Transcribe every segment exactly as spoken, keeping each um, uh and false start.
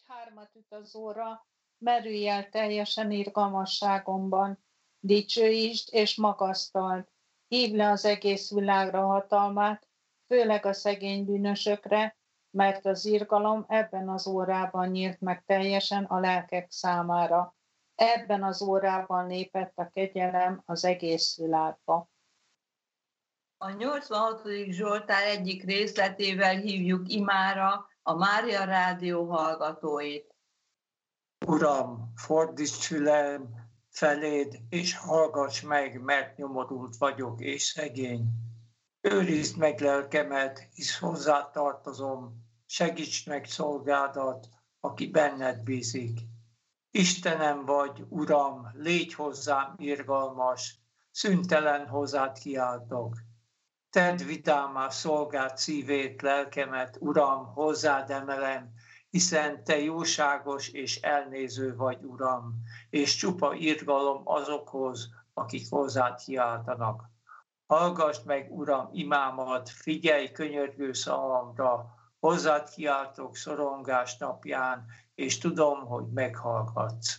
hármat üt az óra, merülj el teljesen irgalmasságomban, dicsőítsd és magasztald, hívd le az egész világra hatalmát, főleg a szegény bűnösökre, mert az irgalom ebben az órában nyílt meg teljesen a lelkek számára. Ebben az órában lépett a kegyelem az egész világba. A nyolcvanhatodik Zsoltár egyik részletével hívjuk imára a Mária Rádió hallgatóit. Uram, fordíts fülem feléd, és hallgass meg, mert nyomorult vagyok és szegény. Őrizd meg lelkemet, hisz hozzá tartozom, segíts meg szolgádat, aki benned bízik. Istenem vagy, Uram, légy hozzám irgalmas, szüntelen hozzád kiáltok. Tedd vidámá szolgád szívét, lelkemet, Uram, hozzád emelem, hiszen te jóságos és elnéző vagy, Uram, és csupa irgalom azokhoz, akik hozzád kiáltanak. Hallgass meg, Uram, imámat, figyelj könyörgő szavamra, hozzád kiáltok szorongás napján, és tudom, hogy meghallgatsz.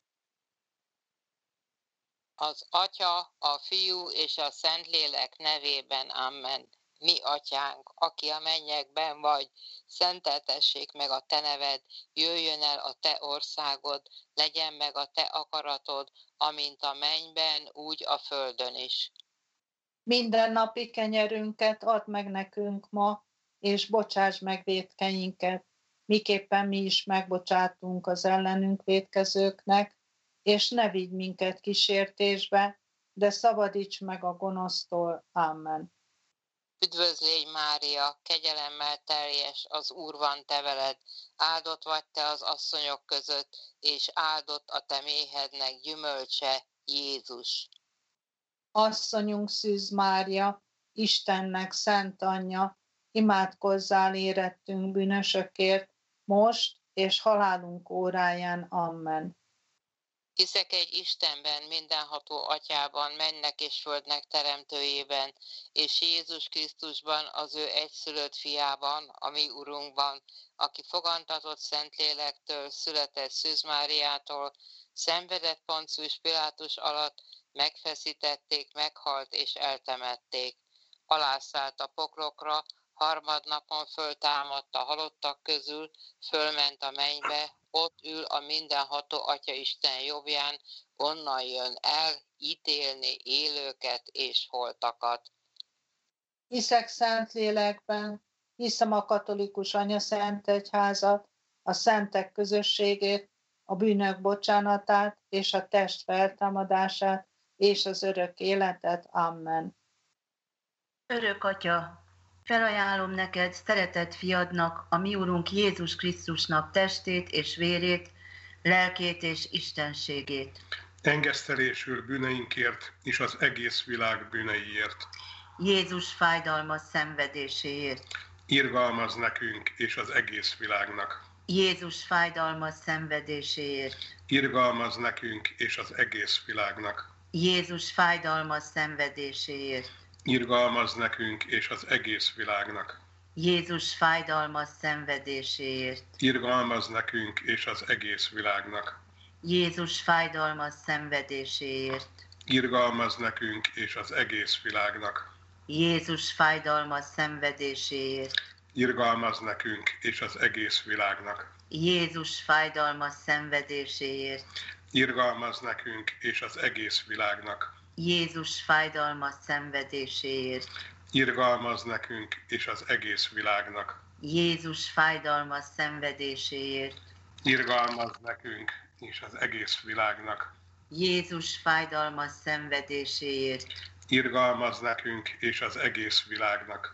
Az Atya, a Fiú és a Szentlélek nevében, amen. Mi atyánk, aki a mennyekben vagy, szenteltessék meg a te neved, jöjjön el a te országod, legyen meg a te akaratod, amint a mennyben, úgy a földön is. Minden napi kenyerünket add meg nekünk ma, és bocsáss meg vétkeinket, miképpen mi is megbocsátunk az ellenünk vétkezőknek, és ne vigy minket kísértésbe, de szabadíts meg a gonosztól. Amen. Üdvözlégy Mária, kegyelemmel teljes, az Úr van te veled, áldott vagy te az asszonyok között, és áldott a te méhednek gyümölcse, Jézus. Asszonyunk Szűz Mária, Istennek szent anyja, imádkozzál érettünk bűnösökért, most és halálunk óráján. Amen. Hiszek egy Istenben, mindenható atyában, mennek és földnek teremtőjében, és Jézus Krisztusban, az ő egyszülött fiában, a mi Urunkban, aki fogantatott Szentlélektől, született Szűz Máriától, szenvedett Poncius Pilátus alatt, megfeszítették, meghalt és eltemették. Alászállt a poklokra, harmadnapon föltámadt a halottak közül, fölment a mennybe, ott ül a mindenható Atya Isten jobbján, onnan jön el ítélni élőket és holtakat. Hiszek Szentlélekben, hiszem a katolikus anyaszent egyházat, a szentek közösségét, a bűnök bocsánatát és a test feltámadását és az örök életet. Amen. Örök Atya, felajánlom neked szeretett fiadnak, a mi Urunk Jézus Krisztusnak testét és vérét, lelkét és istenségét. Engesztelésül bűneinkért és az egész világ bűneiért. Jézus fájdalmas szenvedéséért. Irgalmaz nekünk és az egész világnak. Jézus fájdalmas szenvedéséért. Irgalmaz nekünk és az egész világnak. Jézus fájdalmas szenvedéséért. Irgalmaz nekünk és az egész világnak. Jézus fájdalmas szenvedéséért. Irgalmaz nekünk és az egész világnak. Jézus fájdalmas szenvedéséért. Irgalmaz nekünk és az egész világnak. Jézus fájdalmas szenvedéséért. Irgalmaz nekünk és az egész világnak. Jézus fájdalmas szenvedéséért. Irgalmaz nekünk és az egész világnak. Jézus fájdalmas szenvedéséért. Irgalmaz nekünk és az egész világnak. Jézus fájdalmas szenvedéséért. Irgalmaz nekünk és az egész világnak. Jézus fájdalmas szenvedéséért. Irgalmaz nekünk és az egész világnak.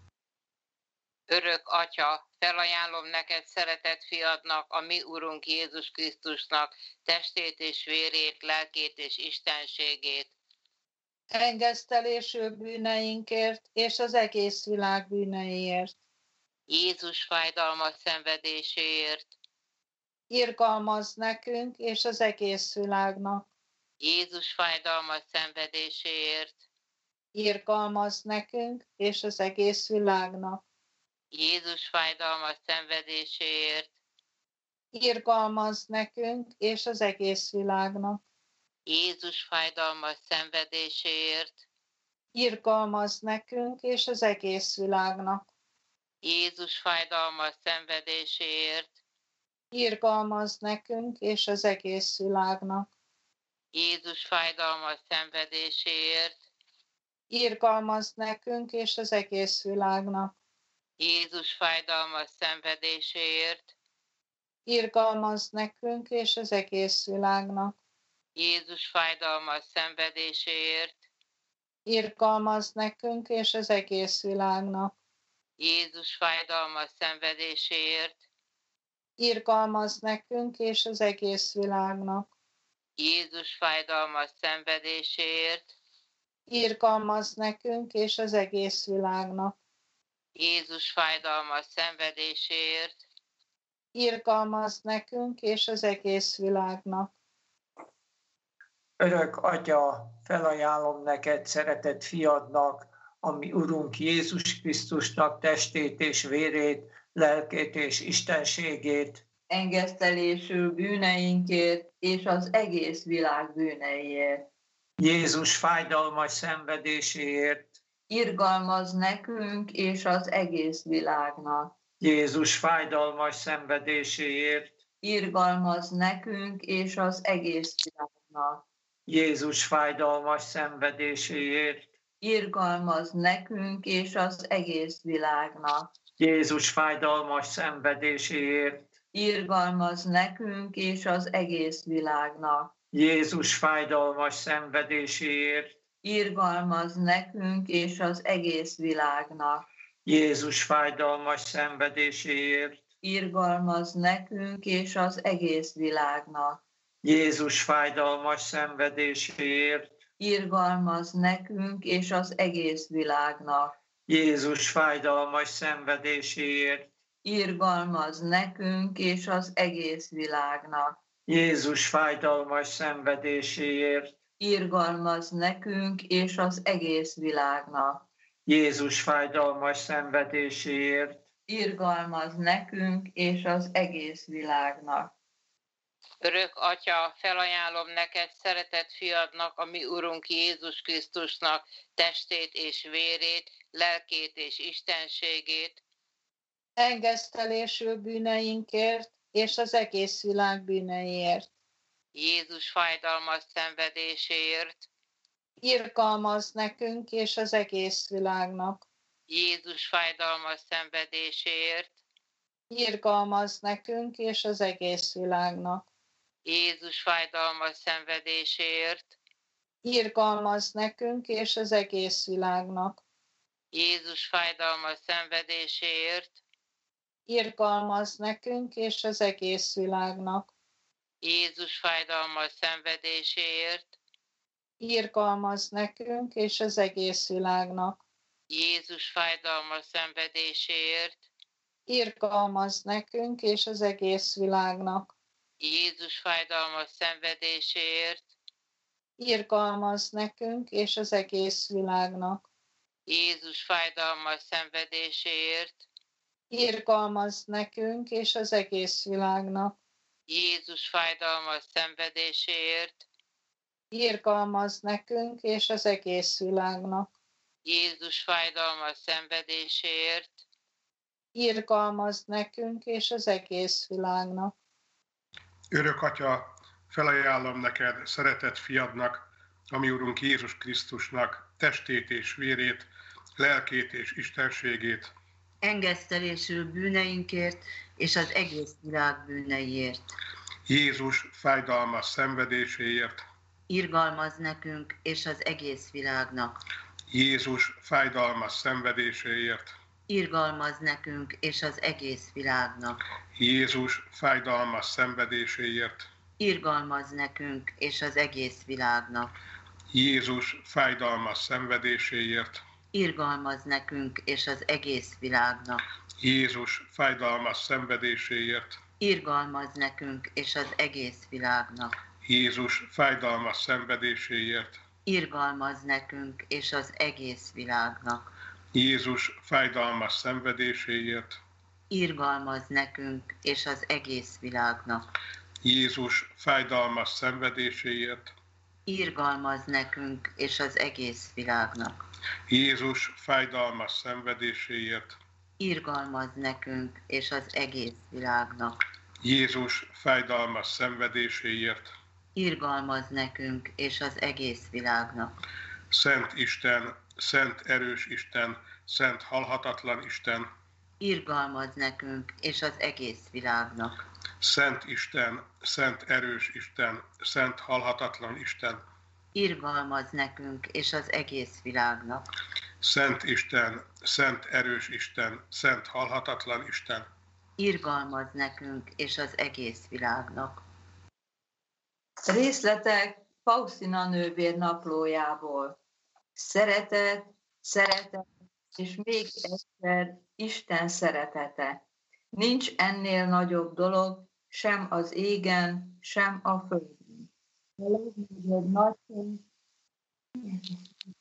Örök Atya, felajánlom neked szeretett fiadnak, a mi Urunk Jézus Krisztusnak testét és vérét, lelkét és istenségét. Engesztelésül bűneinkért és az egész világ bűneiért. Jézus fájdalmas szenvedéséért. Irgalmaz nekünk és az egész világnak. Jézus fájdalmas szenvedéséért. Irgalmaz nekünk és az egész világnak. Jézus fájdalmas szenvedéséért. irgalmaz nekünk és az egész világnak. Jézus fájdalmas szenvedéséért, Irgalmaz nekünk és az egész világnak. Jézus fájdalmas szenvedéséért, Irgalmaz nekünk és az egész világnak. Jézus fájdalmas szenvedéséért, Irgalmaz nekünk és az egész világnak. Jézus fájdalmas szenvedéséért, Irgalmaz nekünk és az egész világnak. Jézus fájdalmas szenvedéséért, Irgalmaz nekünk és az egész világnak. Jézus fájdalmas szenvedéséért, Irgalmaz nekünk és az egész világnak. Jézus fájdalmas szenvedéséért, Irgalmaz nekünk és az egész világnak. Jézus fájdalmas szenvedéséért, Irgalmaz nekünk és az egész világnak. Örök Atya, felajánlom neked szeretett fiadnak, ami Urunk Jézus Krisztusnak testét és vérét, lelkét és istenségét, engesztelésül bűneinkért és az egész világ bűneiért. Jézus fájdalmas szenvedéséért, Irgalmaz nekünk és az egész világnak. Jézus fájdalmas szenvedéséért, Irgalmaz nekünk és az egész világnak. Jézus fájdalmas szenvedéséért, Irgalmaz nekünk és az egész világnak. Jézus fájdalmas szenvedéséért, Irgalmaz nekünk és az egész világnak. Jézus fájdalmas szenvedéséért, Irgalmaz nekünk és az egész világnak. Jézus fájdalmas szenvedéséért, Irgalmaz nekünk és az egész világnak. Jézus fájdalmas szenvedéséért, Irgalmaz nekünk és az egész világnak. Jézus fájdalmas szenvedéséért, Irgalmaz nekünk és az egész világnak. Jézus fájdalmas szenvedéséért, Irgalmaz nekünk és az egész világnak. Jézus fájdalmas szenvedéséért, Irgalmaz nekünk és az egész világnak. Örök Atya, felajánlom neked szeretett fiadnak, a mi Urunk Jézus Krisztusnak testét és vérét, lelkét és istenségét, Engesztelésül bűneinkért és az egész világ bűneiért. Jézus fájdalmas szenvedéséért, Irgalmaz nekünk és az egész világnak. Jézus fájdalmas szenvedéséért, Irgalmaz nekünk és az egész világnak. Jézus fájdalmas szenvedéséért, Irgalmaz nekünk és az egész világnak. Jézus fájdalmas szenvedéséért, Irgalmaz nekünk és az egész világnak. Jézus fájdalmas szenvedéséért, Irgalmaz nekünk és az egész világnak. Jézus fájdalmas szenvedéséért, Irgalmaz nekünk és az egész világnak. Jézus fájdalmas szenvedéséért, Irgalmaz nekünk és az egész világnak. Jézus fájdalmas szenvedéséért, Irgalmaz nekünk és az egész világnak. Jézus fájdalmas szenvedéséért, Irgalmaz nekünk és az egész világnak. Jézus fájdalmas szenvedéséért, Irgalmaz nekünk és az egész világnak. Örök Atya, felajánlom neked szeretett fiadnak, a mi Urunk Jézus Krisztusnak testét és vérét, lelkét és istenségét, engesztelésül bűneinkért és az egész világ bűneiért. Jézus fájdalmas szenvedéséért, Irgalmaz nekünk és az egész világnak. Jézus fájdalmas szenvedéséért, Irgalmaz nekünk és az egész világnak. Jézus fájdalmas szenvedéséért, Irgalmaz nekünk és az egész világnak. Jézus fájdalmas szenvedéséért, Irgalmaz nekünk és az egész világnak. Jézus fájdalmas szenvedéséért, Irgalmaz nekünk és az egész világnak. Jézus fájdalmas szenvedéséért, Irgalmaz nekünk és az egész világnak. Jézus fájdalmas szenvedéséért, irgalmaz nekünk és az egész világnak. Jézus fájdalmas szenvedéséért, Irgalmaz nekünk és az egész világnak. Jézus fájdalmas szenvedéséért, Irgalmaz nekünk és az egész világnak. Jézus fájdalmas szenvedéséért, Irgalmaz nekünk és az egész világnak. Szent Isten, Szent erős Isten, Szent halhatatlan Isten, Irgalmaz nekünk és az egész világnak. Szent Isten, Szent erős Isten, Szent halhatatlan Isten, Irgalmaz nekünk és az egész világnak. Szent Isten, Szent erős Isten, Szent halhatatlan Isten, Irgalmaz nekünk és az egész világnak. Részletek Faustina nővér naplójából. Szeretet, szeretet, és még egyszer Isten szeretete. Nincs ennél nagyobb dolog, sem az égen, sem a földön. A legnagyobb nagy